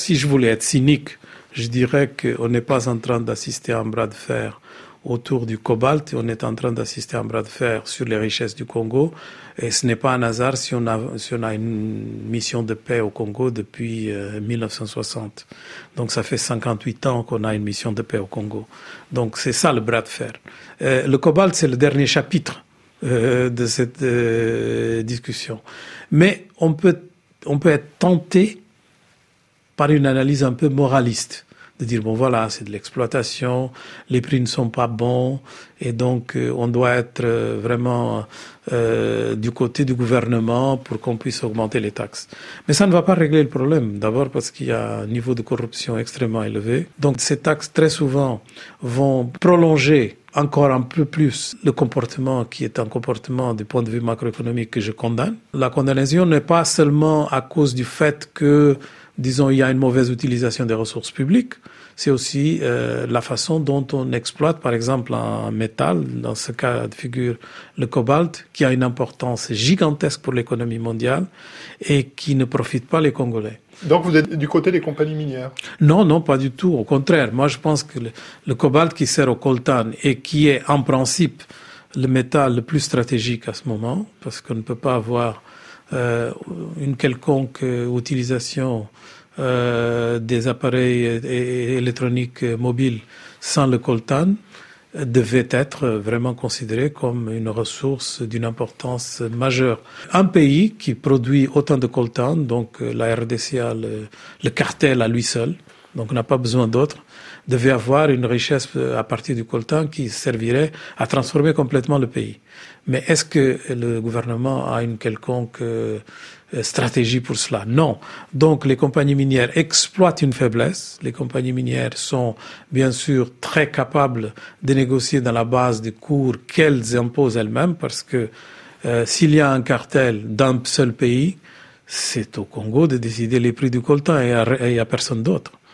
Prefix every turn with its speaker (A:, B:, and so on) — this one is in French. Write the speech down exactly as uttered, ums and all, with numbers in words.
A: si je voulais être cynique, je dirais qu'on n'est pas en train d'assister à un bras de fer autour du cobalt, et on est en train d'assister à un bras de fer sur les richesses du Congo. Et ce n'est pas un hasard si on a, si on a une mission de paix au Congo depuis euh, mille neuf cent soixante. Donc ça fait cinquante-huit ans qu'on a une mission de paix au Congo. Donc c'est ça le bras de fer. Euh, le cobalt, c'est le dernier chapitre euh, de cette euh, discussion. Mais on peut, on peut être tenté par une analyse un peu moraliste, de dire, bon voilà, c'est de l'exploitation, les prix ne sont pas bons, et donc euh, on doit être euh, vraiment euh, du côté du gouvernement pour qu'on puisse augmenter les taxes. Mais ça ne va pas régler le problème, d'abord parce qu'il y a un niveau de corruption extrêmement élevé. Donc ces taxes, très souvent, vont prolonger encore un peu plus le comportement qui est un comportement du point de vue macroéconomique que je condamne. La condamnation n'est pas seulement à cause du fait que, disons, il y a une mauvaise utilisation des ressources publiques, c'est aussi euh, la façon dont on exploite, par exemple, un métal, dans ce cas de figure le cobalt, qui a une importance gigantesque pour l'économie mondiale et qui ne profite pas les Congolais.
B: Donc vous êtes du côté des compagnies minières?
A: Non, non, pas du tout. Au contraire, moi je pense que le, le cobalt qui sert au coltan et qui est en principe le métal le plus stratégique à ce moment, parce qu'on ne peut pas avoir euh, une quelconque euh, utilisation Euh, des appareils électroniques mobiles sans le coltan, devait être vraiment considéré comme une ressource d'une importance majeure. Un pays qui produit autant de coltan, donc la R D C A, le, le cartel à lui seul, donc n'a pas besoin d'autres, devait avoir une richesse à partir du coltan qui servirait à transformer complètement le pays. Mais est-ce que le gouvernement a une quelconque euh, stratégie pour cela? Non. Donc les compagnies minières exploitent une faiblesse. Les compagnies minières sont bien sûr très capables de négocier dans la base des cours qu'elles imposent elles-mêmes, parce que euh, s'il y a un cartel d'un seul pays, c'est au Congo de décider les prix du coltan et il n'y a personne d'autre.